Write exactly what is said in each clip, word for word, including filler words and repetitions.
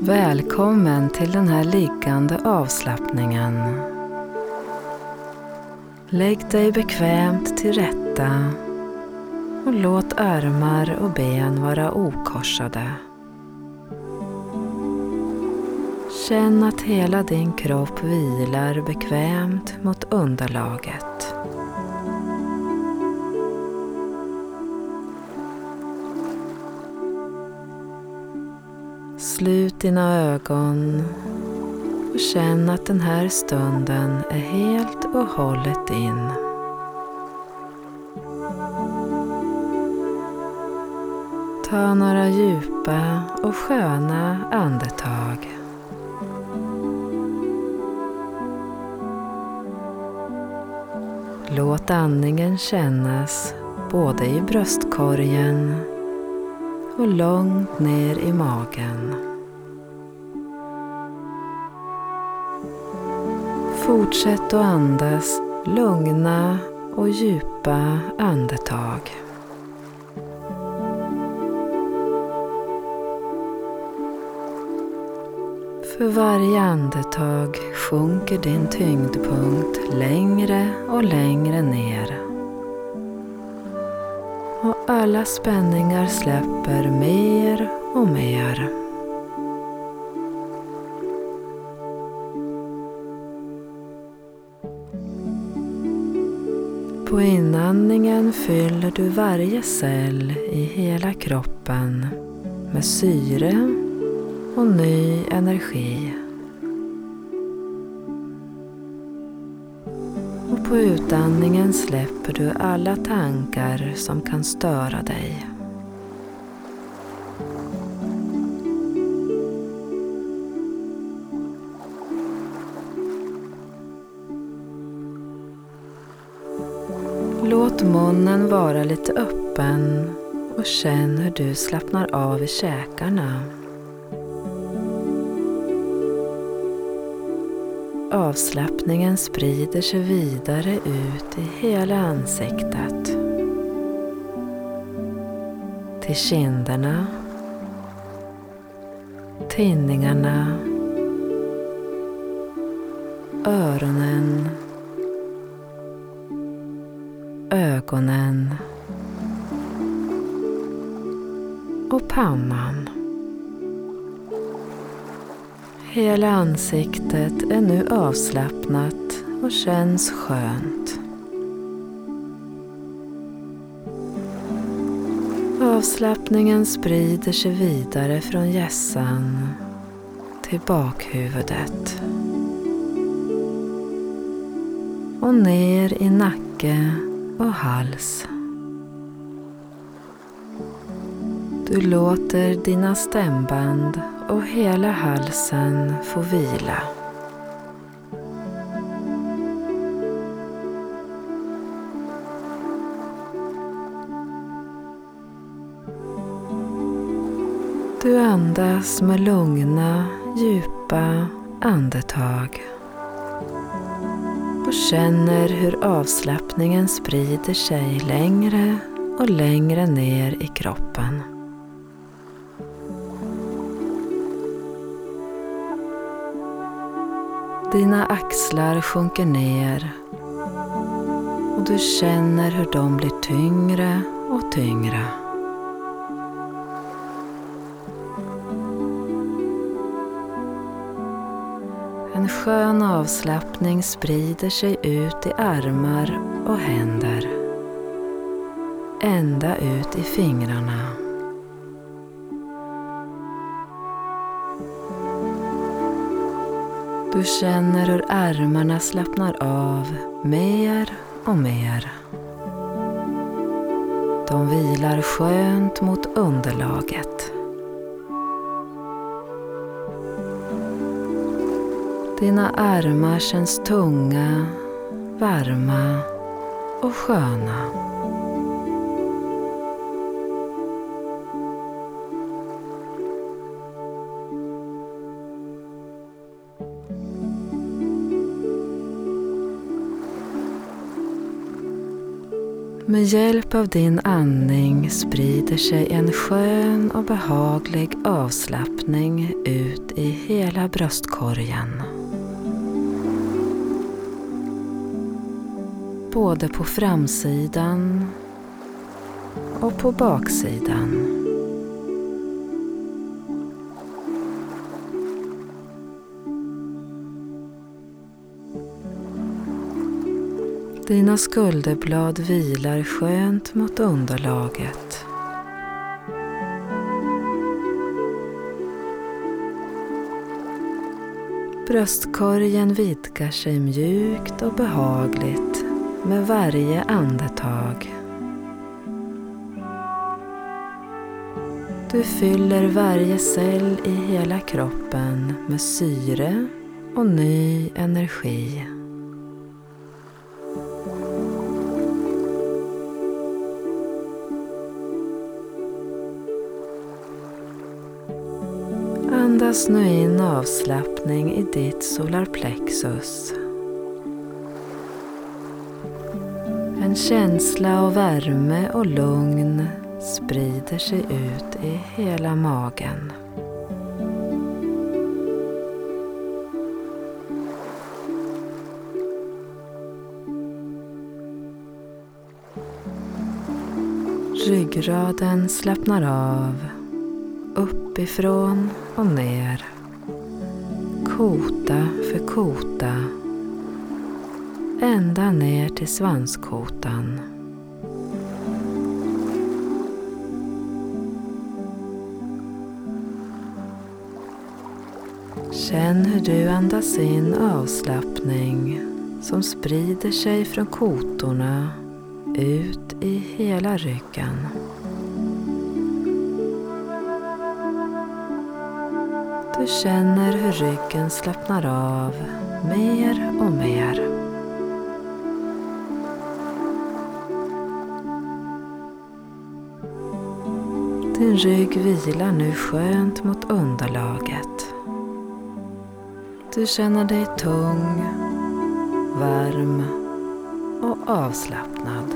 Välkommen till den här liggande avslappningen. Lägg dig bekvämt till rätta och låt armar och ben vara okorsade. Känn att hela din kropp vilar bekvämt mot underlaget. Slut dina ögon och känn att den här stunden är helt och hållet din. Ta några djupa och sköna andetag. Låt andningen kännas både i bröstkorgen och långt ner i magen. Fortsätt att andas lugna och djupa andetag. För varje andetag sjunker din tyngdpunkt längre och längre ner. Och alla spänningar släpper mer och mer. På inandningen fyller du varje cell i hela kroppen med syre och ny energi. Och på utandningen släpper du alla tankar som kan störa dig. Låt munnen vara lite öppen och känn hur du slappnar av i käkarna. Avslappningen sprider sig vidare ut i hela ansiktet. Till kinderna, tinningarna, öronen, ögonen och pannan. Hela ansiktet är nu avslappnat och känns skönt. Avslappningen sprider sig vidare från hjässan till bakhuvudet och ner i nacke och hals. Du låter dina stämband och hela halsen få vila. Du andas med lugna, djupa andetag och känner hur avslappningen sprider sig längre och längre ner i kroppen. Dina axlar sjunker ner och du känner hur de blir tyngre och tyngre. En skön avslappning sprider sig ut i armar och händer, ända ut i fingrarna. Du känner hur armarna slappnar av mer och mer. De vilar skönt mot underlaget. Dina armar känns tunga, varma och sköna. Med hjälp av din andning sprider sig en skön och behaglig avslappning ut i hela bröstkorgen. Både på framsidan och på baksidan. Dina skulderblad vilar skönt mot underlaget. Bröstkorgen vidgar sig mjukt och behagligt med varje andetag. Du fyller varje cell i hela kroppen med syre och ny energi. Andas nu in avslappning i ditt solarplexus. En känsla av värme och lugn sprider sig ut i hela magen. Ryggraden slappnar av, uppifrån och ner, kota för kota, ända ner till svanskotan. Känn hur du andas in avslappning som sprider sig från kotorna ut i hela ryggen. Du känner hur ryggen slappnar av mer och mer. Din rygg vilar nu skönt mot underlaget. Du känner dig tung, varm och avslappnad.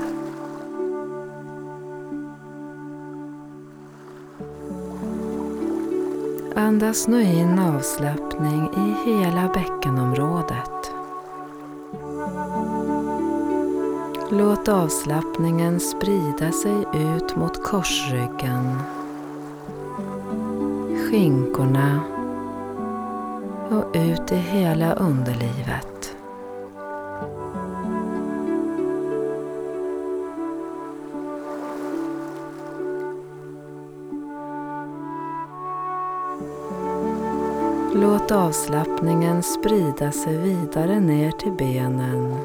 Andas nu in avslappning i hela bäckenområdet. Låt avslappningen sprida sig ut mot korsryggen, skinkorna och ut i hela underlivet. Låt avslappningen sprida sig vidare ner till benen.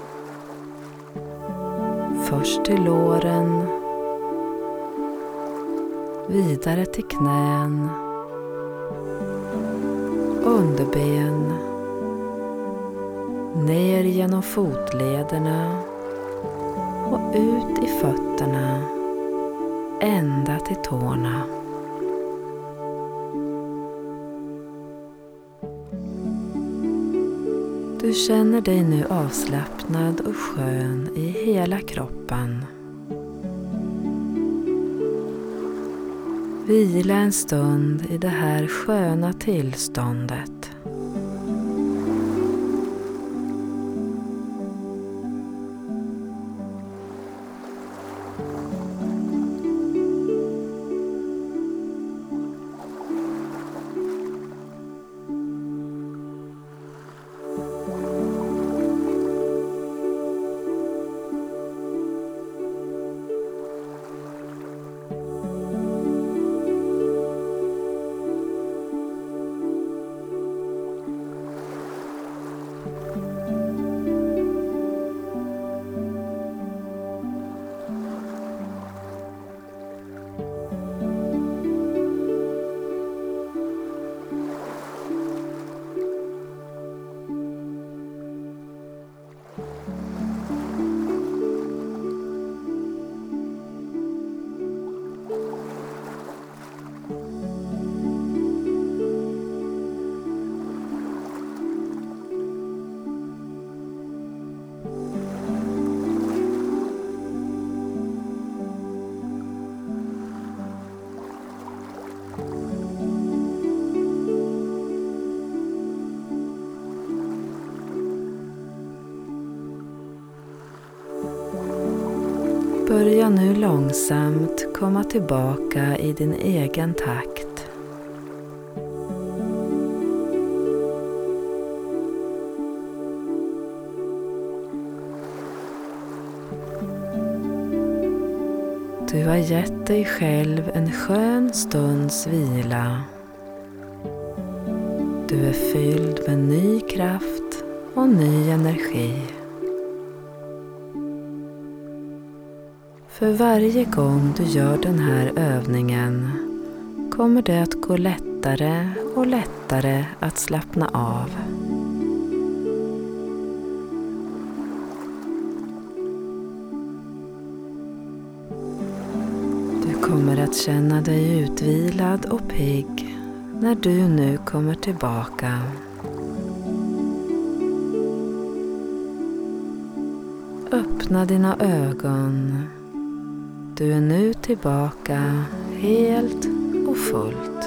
Först till låren, vidare till knän, underben, ner genom fotlederna och ut i fötterna, ända till tårna. Du känner dig nu avslappnad och skön i hela kroppen. Vila en stund i det här sköna tillståndet. Börja nu långsamt komma tillbaka i din egen takt. Du har gett dig själv en skön stunds vila. Du är fylld med ny kraft och ny energi. För varje gång du gör den här övningen kommer det att gå lättare och lättare att slappna av. Du kommer att känna dig utvilad och pigg när du nu kommer tillbaka. Öppna dina ögon. Du är nu tillbaka helt och fullt.